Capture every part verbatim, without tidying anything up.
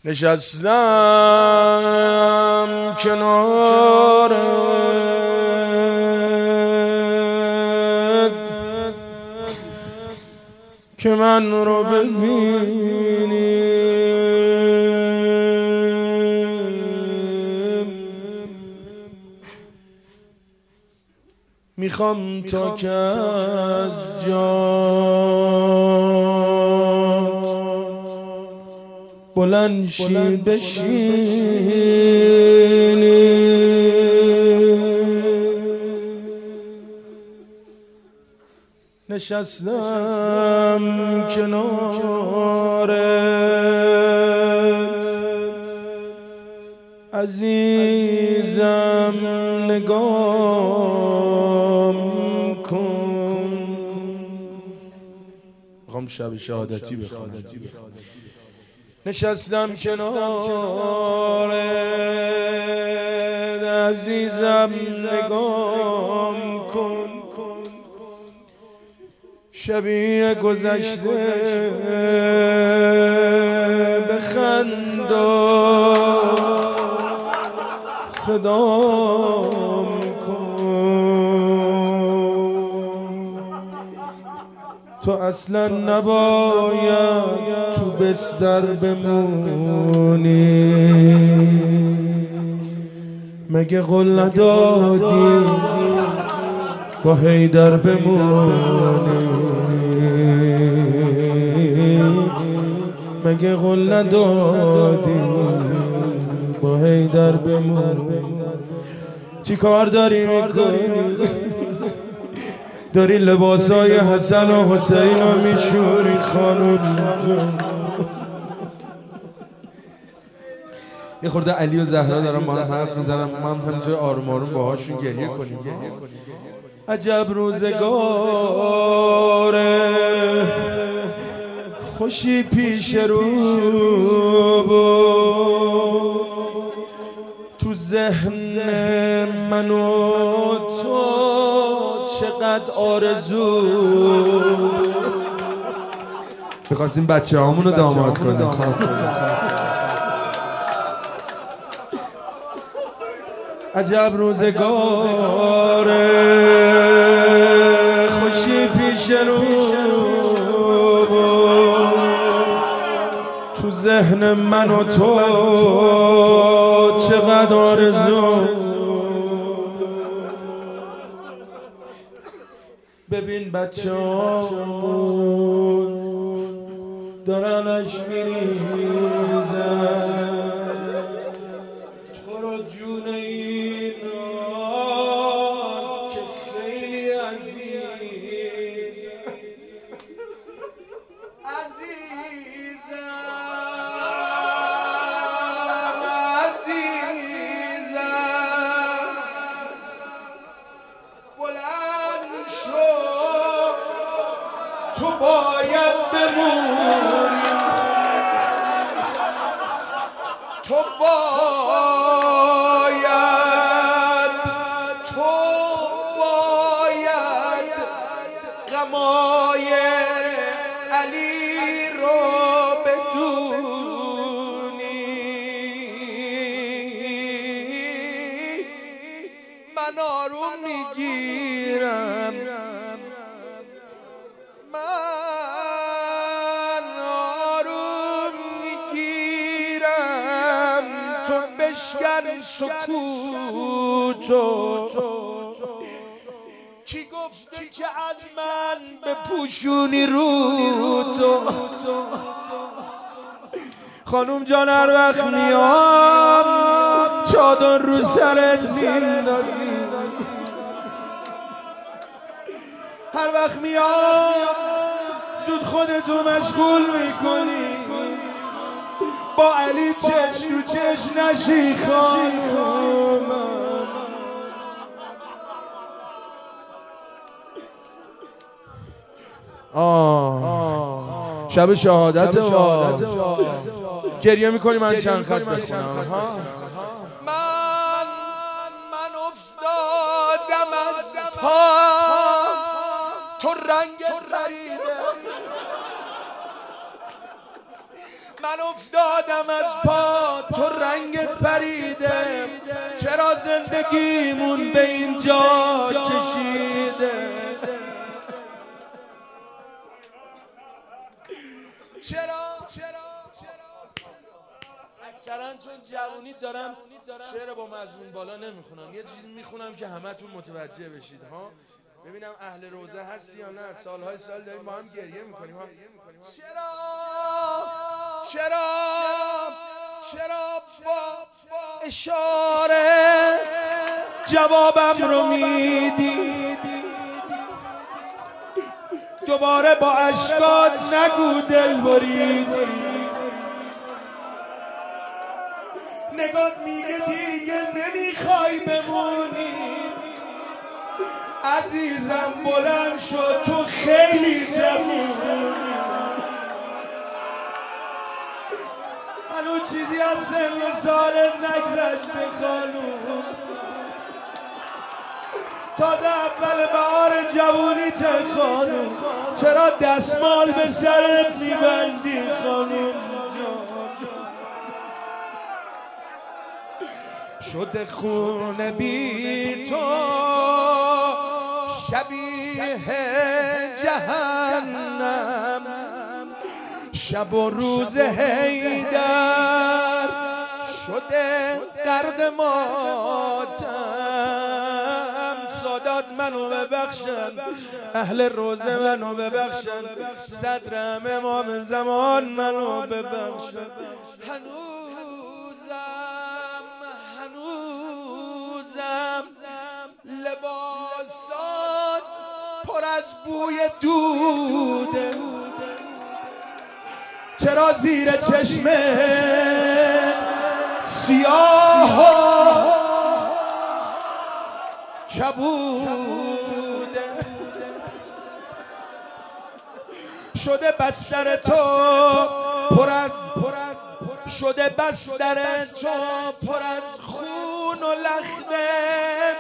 نشستم کنارت که من رو ببینی، میخوام تا که از جات بلند شی بشینی، نشستم کنارت عزیزم نگام کن. میخوام شب شهادتی بخونم. نشستم کنارت عزیزم نگام کن، شبیه گذشته بخند و صدام کن. تو اصلا نباید تو بستر بمونی، مگه قول ندادی با حیدر بمونی، مگه قول ندادی با حیدر بمونی. چی کار داری میکنی؟ داری لباسای حسن و حسین رو میشوری خانم جان. یه خورده علی و زهرا دارم ما هم حرف میزنم، ما هم همینطور آروم آروم باهاشون گریه کنیم. عجب روزگاره خوشی پیش رو بود، تو ذهن من و تو چقدر آرزو می‌خواستیم بچه هامون رو داماد کنیم. عجب روزگاره خوشی پیش رو بود، تو ذهن من و تو چقدر آرزو. ببین بچه هامون دارن اشک میریزن، تو رو جون اینا که خیلی عزیز عزیزم عزیزم بلند شو تو باید بمونی، تو باید تو باید غمای علی رو بدونی. من آروم میگیرم، من آروم میگیرم، تو بشکن سکوتو. کی گفته که از من بپوشونی رو تو؟ خانوم جان هر وقت میام چادر رو سرت میندازی، هر وقت میام زود خودتو مشغول میکنی، با علی چش تو چش نشی خانوم. آه شب شهادت ها گریه میکنی من چند خط بخونم. من من افتادم از پا تو رنگ خریده، من افتادم از پا زندگیمون به اینجا کشیده. چرا؟ اکثرا چون جوونی دارم شعر با مضمون بالا نمیخونم، یه چیزی میخونم که همتون متوجه بشید ها. ببینم اهل روزه هستی یا نه؟ سالهای سال داریم با هم گریه میکنیم ها. چرا چرا چرا با اشاره جوابم رو میدی؟ دوباره با اشکات نگو دل بریدی. نگات میگه دیگه نمیخوای بمونی. عزیزم بلند شد، تو خیلی جوونی. هنوز چیزی از سن و سالت نگذشته خانوم. تازه اول بهار جوونیت خانوم. چرا دستمال به سرت میبندی خانوم؟ شده خونه بی تو شبیه جهنم. شب و روز حیدر شده غرق ماتم. سادات منو ببخشن، اهل روزه منو ببخشن، صدرم امام زمان منو ببخشن. هنوزم هنوزم لباسات پر از بوی دوده. چرا زیر چشمه سیاه و کبوده؟ شده بستر تو پر از شده بستر تو پر از خون و لخمه.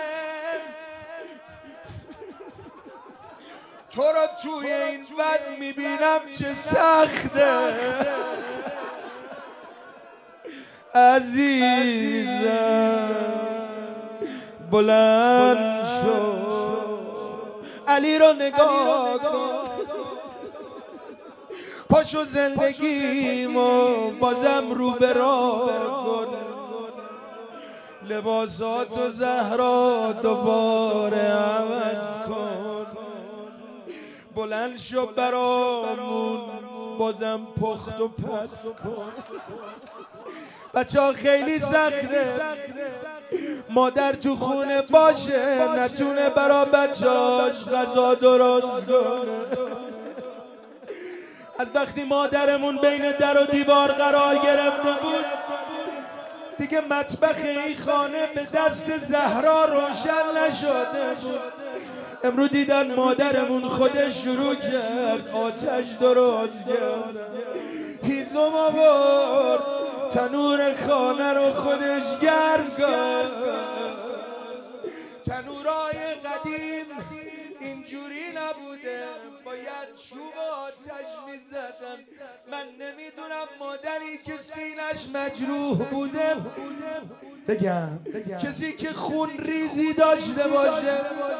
تو رو توی این وضع میبینم چه سخته. عزیزم بلند شو، علی رو نگاه کن. پاشو زندگیمو بازم رو به راه کن. لباساتو زهرا دوباره عوض کن. بلند شو برامون بازم پخت و پس کن. بچه ها خیلی سخته مادر تو خونه باشه نتونه برا بچهاش غذا درست کنه. از وقتی مادرمون بین در و دیوار قرار گرفته بود دیگه مطبخ این خانه به دست زهرا روشن نشده بود. امروز دیدن مادرمون خودش شروع کرد آتش درست کرد. هیزم آورد تنور خانه رو خودش گرم کرد. تنورای قدیم اینجوری نبوده، باید چوب آتش میزدن. من نمیدونم مادری که سینش مجروح بوده بگم کسی که خون ریزی داشته باشه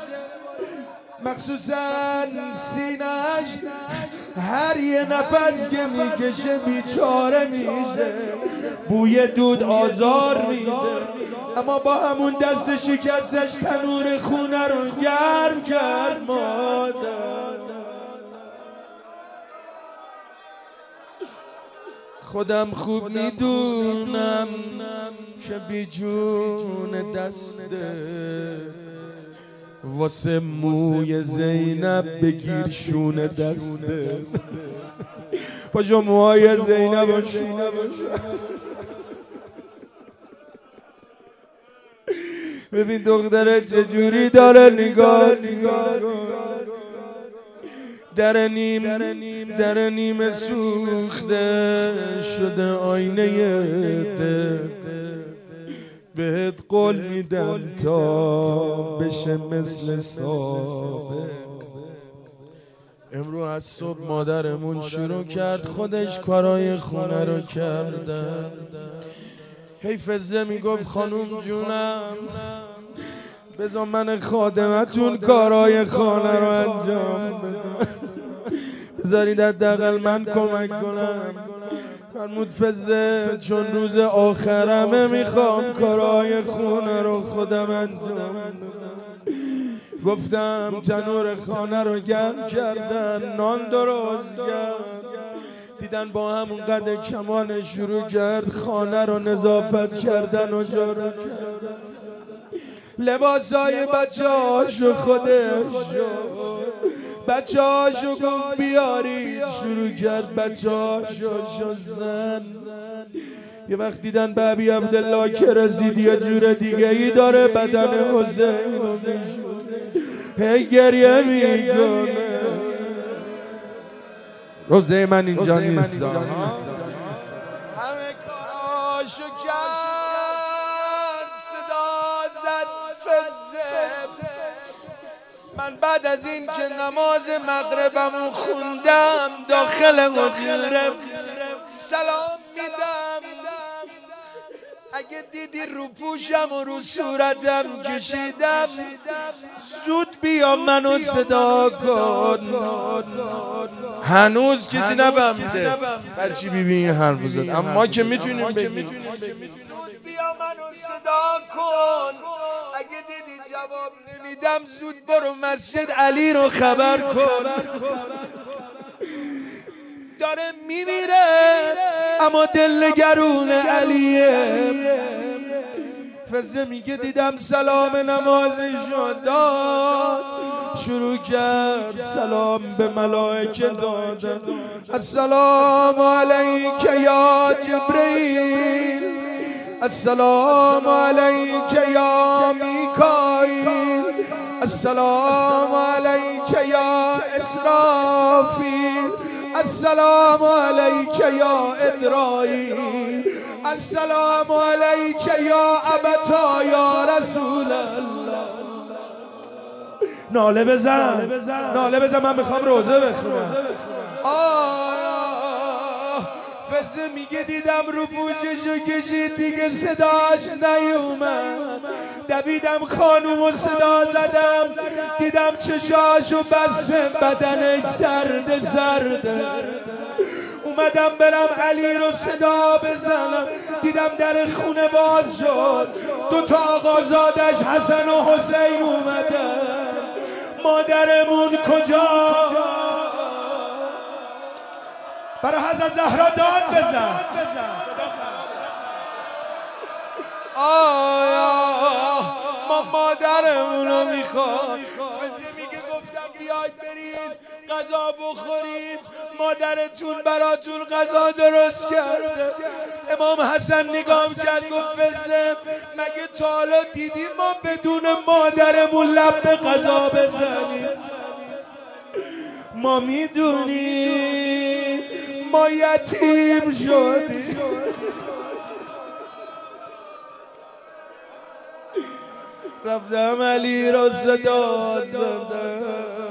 مخصوصا سینش هر یه نفس که میکشه بیچاره میشه، بوی دود آزار میده. اما با همون دست شکستش تنور خونه رو گرم کرد مادر. خودم خوب میدونم که بی جون دسته واسه موی زینب بگیر شونه دسته. پاشو موهای زینب و شونه ببین دختره چجوری داره نگاه در نیم در نیم سوخته شده آینه ده. بهت قول میدم تا بشه مثل سابق. امروز از صبح مادرمون شروع کرد خودش کارای خونه رو کردن. حیف زه میگفت خانوم جونم بذار من خادمتون کارهای خانه رو انجام بدم، بذارید حداقل من کمک کنم. فرمود فزه چون روز آخرمه میخوام کارهای خونه رو خودم انجام بدم. گفتم تنور خانه رو گرم کردن، نان درست کرد، دیدن با همون قد کمان شروع کرد خانه رو نظافت کردن و جارو کردن. لباسای بچه هاشو خودش بچه هاشو گفت بیارید، شروع کرد بچه هاشو شستن. یه وقت دیدن به ابی عبدالله که رسید یه جور دیگه ای داره بدن حسین رو میشونه، هی گریه میکنه. روزه من اینجا نیست، همه کاراشو کرد، صدا زد فزه. من بعد از این که نماز مغربمو خوندم داخل حجره سلام میدم. اگه دیدی رو پوشم و رو صورتم کشیدم زود بیا منو صدا کن. هنوز کسی نفهمیده هرچی بیبی این حرف زد، اما ما که میتونیم بگیم. زود بیا منو صدا کن، اگه دیدی جواب نمیدم زود برو مسجد علی رو خبر کن. داره میمیره اما دل نگرون علیه. فزه میگه دیدم سلام نمازشو داد، شروع کرد سلام به ملائکه دادن. السلام علیک یا جبرئیل، السلام علیک یا میکائیل، السلام علیک یا اسرافیل، السلام علیک یا ادرائیل، السلام علیک یا ابتا یا رسول الله. ناله بزن ناله بزن من میخوام روزه بخونم. آه فزه میگه دیدم رو پوششو کشید دیگه صداش نیومد، دویدم خانومو صدا زدم، دیدم چشاشو بسته بدنش سرد سرده. اومدم برم علی رو صدا بزنم، دیدم در خونه باز شد، دو تا آقازادش حسن و حسین اومدن. مادرمون کجا؟ برای حضرت زهرا داد بزن. آه ما مادرمون رو میخواد. فزه میگه گفتم بیاید برید غذا بخورید، مادرتون براتون غذا درست کرده. امام حسن نگاه کرد گفت فزه مگه تا حالا دیدیم ما بدون مادرمون لب به غذا بزنیم؟ ما میدونیم ما یتیم شدیم. رفتم علی را صدا زدم.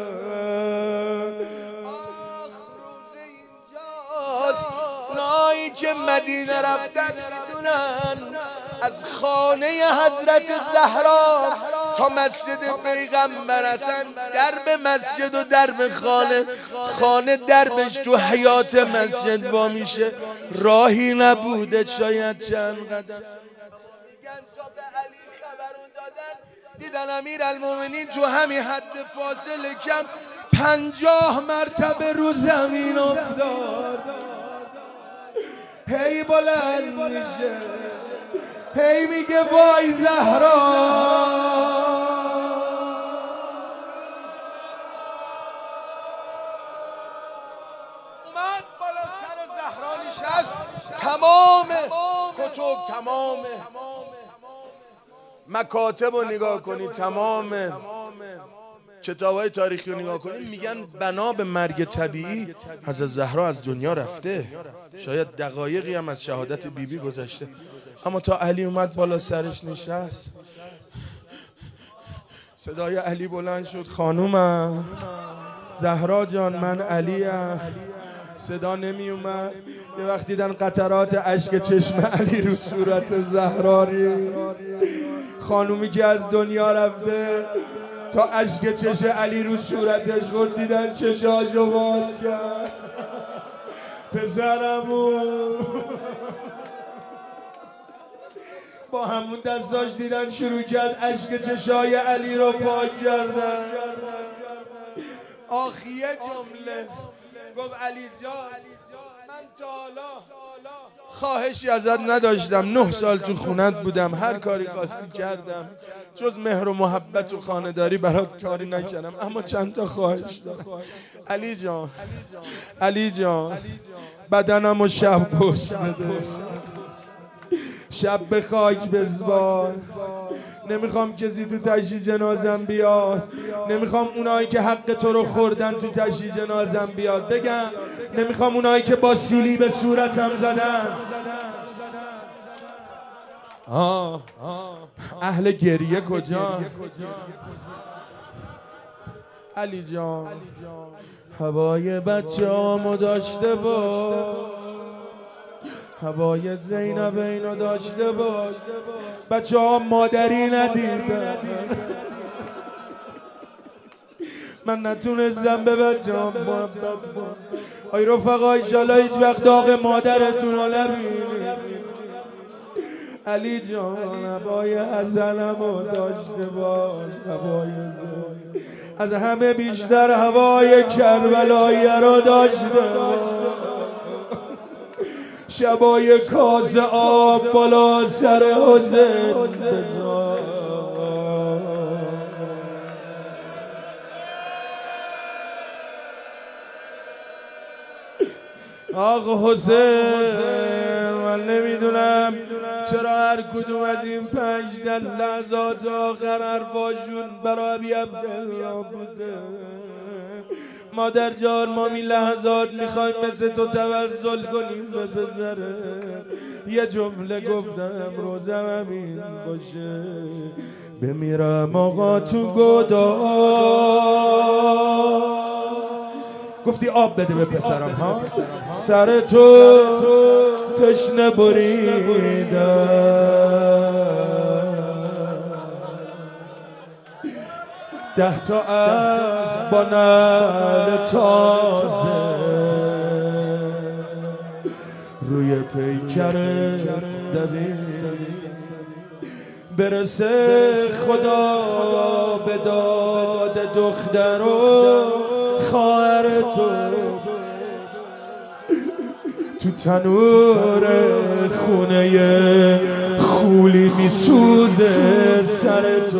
آخ روزه اینجاست، اونایی که مدینه رفتن میدونن از خانه حضرت زهرا تا مسجد پیغمبر اصلا درب مسجد و درب خانه خانه دربش تو حیات مسجد وا میشه، راهی نبوده شاید چند قدم. میگن تا به علی خبرون دادن دیدن امیرالمومنین تو همین حد فاصله کم پنجاه مرتبه رو زمین افتاد. هی بلند میشه، هی میگه وای زهرا. اومد بالا سر زهرا نشست، تمام کتب تمام مکاتب رو نگاه کنید، تمام کتاب‌های تاریخی رو نگاه کنید، میگن بنا به مرگ طبیعی حضرت زهرا از دنیا رفته، شاید دقایقی هم از شهادت بیبی بی گذشته. اما تا علی اومد بالا سرش نشست، صدای علی بلند شد خانومم زهرا جان من علیم. صدا نمی اومد، یه وقت دیدن قطرات اشک چشم علی رو صورت زهراری، خانومی که از دنیا رفته تا اشک چشم علی رو صورتش خورد، دیدن چشاشو باز کرد. پسرمون با همون دستاش دیدن شروع کرد اشک چشای علی رو پاک کردن. آخیه جمله گفت علی جان من تا حالا خواهشی ازت نداشتم، نه سال تو خونت بودم، هر کاری خواستی کردم، جز مهر و محبت و خانه‌داری برات کاری نکردم، اما چند تا خواهش دارم. علی جان علی جان بدنم و شب پوست بده، شب به خاک بزبار، نمیخوام کسی تو تشییع جنازم بیاد، نمیخوام اونایی که حق تو رو خوردن تو تشییع جنازم بیاد بگم، نمیخوام اونایی که با سیلی به صورتم زدن. آه اهل گریه کجا؟ علی جان هوای بچه هامو داشته باش، هوای زینب اینو داشته باش. بچه ها مادری ندیدن، من نتونستم به بچه ها محبت کنم. آی رفقا ایشالا هیچ وقت داغ مادرتون رو نبینید. علی جان هوای حسنمو داشته باش، هوای زینب از همه بیشتر هوای کربلایی رو داشته باش. شبای کاس آب بالا سر حسین بذار. آق حسین من نمیدونم چرا هر کدوم از این پنج در لحظات آخر حرفاشون برای ابی عبدالله بوده. مادر جان ما می لحظات میخوایم مثل تو توسل کنیم به پسره. یه جمله گفتم روزم همین باشه، بمیرم آقا تو گدا. گفتی آب بده به پسرم ها، سر تو تشنه بریدم، ده تا از با نعل تازه روی پیکرت دوید، برسه خدا به داد دختر و خواهر تو، تو تنور خونه خولی میسوزه سر تو.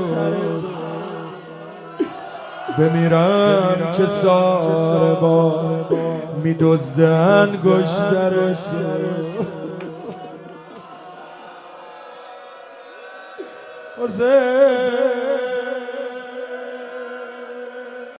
بمیرم که ساره با میدزده انگشتر تو. حسین